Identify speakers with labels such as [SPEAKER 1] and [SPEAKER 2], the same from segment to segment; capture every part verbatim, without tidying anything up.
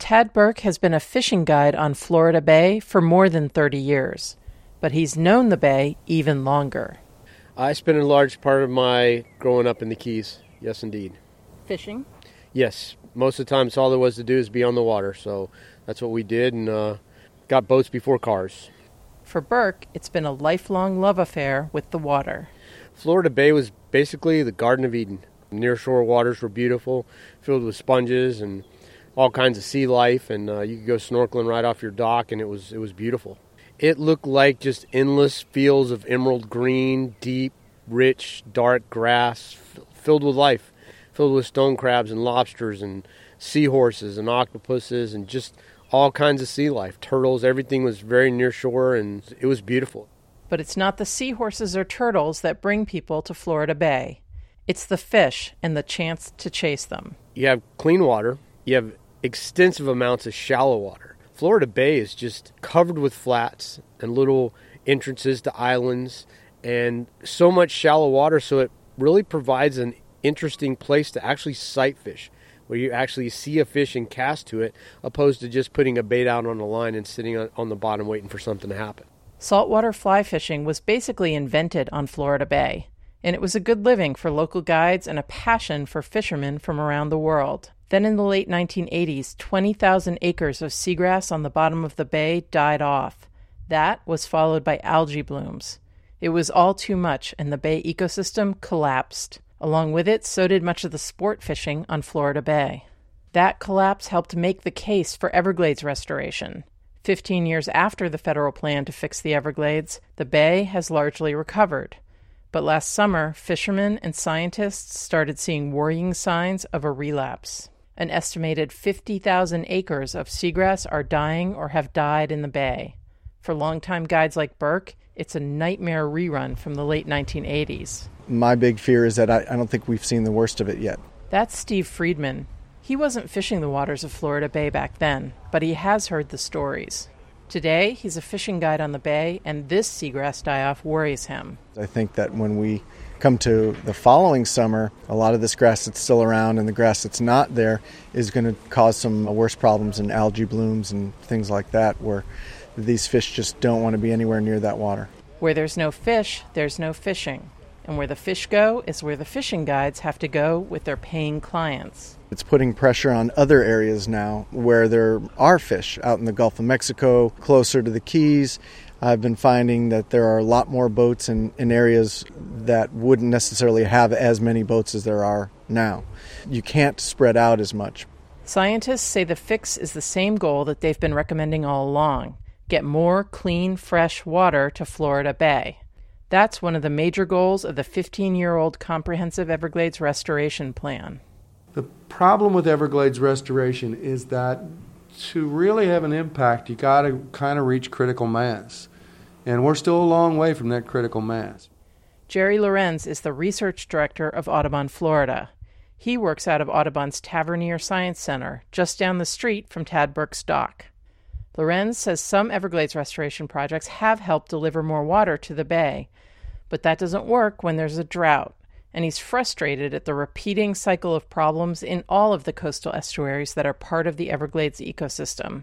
[SPEAKER 1] Tad Burke has been a fishing guide on Florida Bay for more than thirty years, but he's known the bay even longer.
[SPEAKER 2] I spent a large part of my growing up in the Keys, yes indeed.
[SPEAKER 1] Fishing?
[SPEAKER 2] Yes, most of the time it's all there was to do is be on the water, so that's what we did, and uh, got boats before cars.
[SPEAKER 1] For Burke, it's been a lifelong love affair with the water.
[SPEAKER 2] Florida Bay was basically the Garden of Eden. Nearshore waters were beautiful, filled with sponges and all kinds of sea life, and uh, you could go snorkeling right off your dock, and it was it was beautiful. It looked like just endless fields of emerald green, deep, rich, dark grass, f- filled with life, filled with stone crabs and lobsters and seahorses and octopuses and just all kinds of sea life, turtles. Everything was very near shore, and it was beautiful.
[SPEAKER 1] But it's not the seahorses or turtles that bring people to Florida Bay. It's the fish and the chance to chase them.
[SPEAKER 2] You have clean water. You have extensive amounts of shallow water. Florida Bay is just covered with flats and little entrances to islands and so much shallow water, so it really provides an interesting place to actually sight fish, where you actually see a fish and cast to it, opposed to just putting a bait out on the line and sitting on, on the bottom waiting for something to happen.
[SPEAKER 1] Saltwater fly fishing was basically invented on Florida Bay, and it was a good living for local guides and a passion for fishermen from around the world. Then in the late nineteen eighties, twenty thousand acres of seagrass on the bottom of the bay died off. That was followed by algae blooms. It was all too much, and the bay ecosystem collapsed. Along with it, so did much of the sport fishing on Florida Bay. That collapse helped make the case for Everglades restoration. Fifteen years after the federal plan to fix the Everglades, the bay has largely recovered. But last summer, fishermen and scientists started seeing worrying signs of a relapse. An estimated fifty thousand acres of seagrass are dying or have died in the bay. For longtime guides like Burke, it's a nightmare rerun from the late nineteen eighties.
[SPEAKER 3] My big fear is that I, I don't think we've seen the worst of it yet.
[SPEAKER 1] That's Steve Friedman. He wasn't fishing the waters of Florida Bay back then, but he has heard the stories. Today, he's a fishing guide on the bay, and this seagrass die-off worries him.
[SPEAKER 3] I think that when we come to the following summer, a lot of this grass that's still around and the grass that's not there is going to cause some worse problems in algae blooms and things like that, where these fish just don't want to be anywhere near that water.
[SPEAKER 1] Where there's no fish, there's no fishing. And where the fish go is where the fishing guides have to go with their paying clients.
[SPEAKER 3] It's putting pressure on other areas now where there are fish, out in the Gulf of Mexico, closer to the Keys. I've been finding that there are a lot more boats in, in areas that wouldn't necessarily have as many boats as there are now. You can't spread out as much.
[SPEAKER 1] Scientists say the fix is the same goal that they've been recommending all along: get more clean, fresh water to Florida Bay. That's one of the major goals of the fifteen-year-old Comprehensive Everglades Restoration Plan.
[SPEAKER 4] The problem with Everglades restoration is that to really have an impact, you got to kind of reach critical mass. And we're still a long way from that critical mass.
[SPEAKER 1] Jerry Lorenz is the research director of Audubon, Florida. He works out of Audubon's Tavernier Science Center, just down the street from Tad Burke's dock. Lorenz says some Everglades restoration projects have helped deliver more water to the bay, but that doesn't work when there's a drought, and he's frustrated at the repeating cycle of problems in all of the coastal estuaries that are part of the Everglades ecosystem.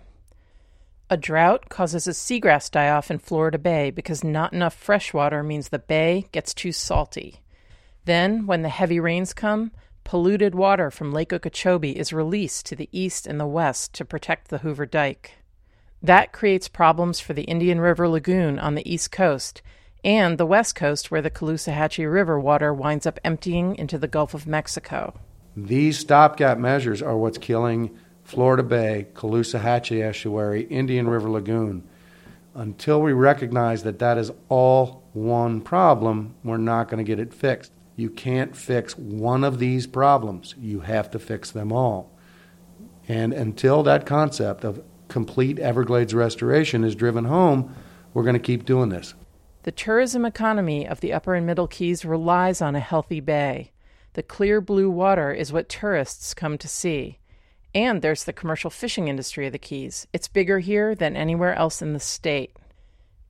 [SPEAKER 1] A drought causes a seagrass die-off in Florida Bay because not enough fresh water means the bay gets too salty. Then, when the heavy rains come, polluted water from Lake Okeechobee is released to the east and the west to protect the Hoover Dike. That creates problems for the Indian River Lagoon on the east coast and the west coast, where the Caloosahatchee River water winds up emptying into the Gulf of Mexico.
[SPEAKER 4] These stopgap measures are what's killing Florida Bay, Caloosahatchee Estuary, Indian River Lagoon. Until we recognize that that is all one problem, we're not going to get it fixed. You can't fix one of these problems. You have to fix them all. And until that concept of complete Everglades restoration is driven home, we're going to keep doing this.
[SPEAKER 1] The tourism economy of the Upper and Middle Keys relies on a healthy bay. The clear blue water is what tourists come to see. And there's the commercial fishing industry of the Keys. It's bigger here than anywhere else in the state.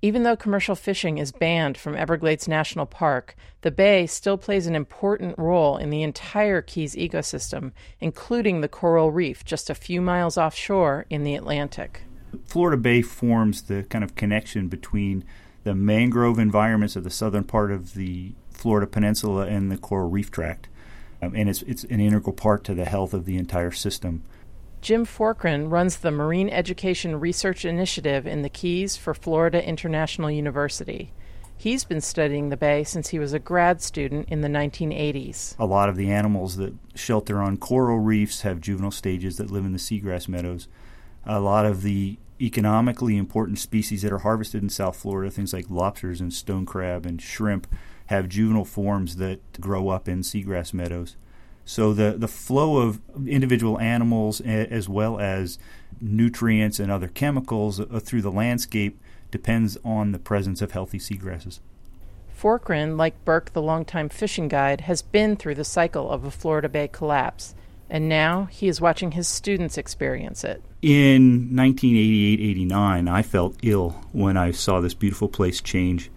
[SPEAKER 1] Even though commercial fishing is banned from Everglades National Park, the bay still plays an important role in the entire Keys ecosystem, including the coral reef just a few miles offshore in the Atlantic.
[SPEAKER 5] Florida Bay forms the kind of connection between the mangrove environments of the southern part of the Florida Peninsula and the coral reef tract. Um, and it's, it's an integral part to the health of the entire system.
[SPEAKER 1] Jim Forkran runs the Marine Education Research Initiative in the Keys for Florida International University. He's been studying the bay since he was a grad student in the nineteen eighties.
[SPEAKER 5] A lot of the animals that shelter on coral reefs have juvenile stages that live in the seagrass meadows. A lot of the economically important species that are harvested in South Florida, things like lobsters and stone crab and shrimp, have juvenile forms that grow up in seagrass meadows. So the, the flow of individual animals as well as nutrients and other chemicals through the landscape depends on the presence of healthy seagrasses.
[SPEAKER 1] Forkran, like Burke, the longtime fishing guide, has been through the cycle of a Florida Bay collapse, and now he is watching his students experience it.
[SPEAKER 5] In nineteen eighty-eight eighty-nine, I felt ill when I saw this beautiful place change,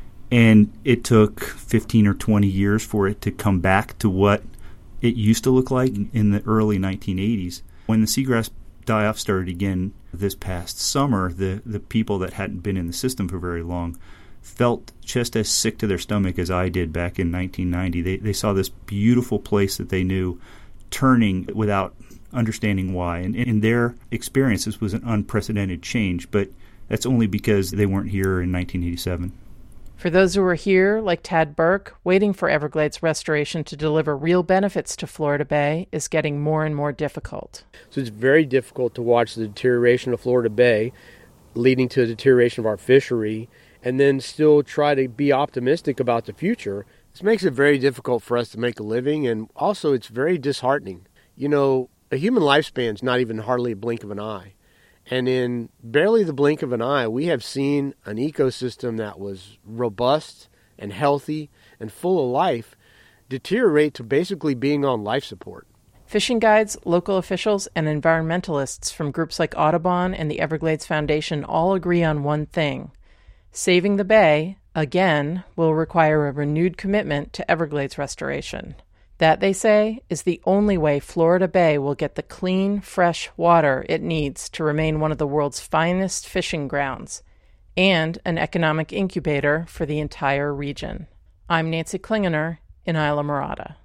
[SPEAKER 5] and it took fifteen or twenty years for it to come back to what it used to look like in the early nineteen eighties. When the seagrass die-off started again this past summer, the, the people that hadn't been in the system for very long felt just as sick to their stomach as I did back in nineteen ninety. They, they saw this beautiful place that they knew turning without understanding why. And in their experience, this was an unprecedented change, but that's only because they weren't here in nineteen eighty-seven.
[SPEAKER 1] For those who are here, like Tad Burke, waiting for Everglades restoration to deliver real benefits to Florida Bay is getting more and more difficult.
[SPEAKER 2] So it's very difficult to watch the deterioration of Florida Bay, leading to a deterioration of our fishery, and then still try to be optimistic about the future. This makes it very difficult for us to make a living, and also it's very disheartening. You know, a human lifespan is not even hardly a blink of an eye. And in barely the blink of an eye, we have seen an ecosystem that was robust and healthy and full of life deteriorate to basically being on life support.
[SPEAKER 1] Fishing guides, local officials, and environmentalists from groups like Audubon and the Everglades Foundation all agree on one thing. Saving the bay, again, will require a renewed commitment to Everglades restoration. That, they say, is the only way Florida Bay will get the clean, fresh water it needs to remain one of the world's finest fishing grounds and an economic incubator for the entire region. I'm Nancy Klingener in Islamorada.